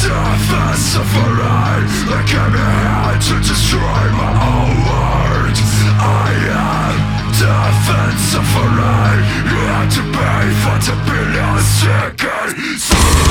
Death and suffering, they came here to destroy my own world. I am death and suffering, you have to pay for the billions taken.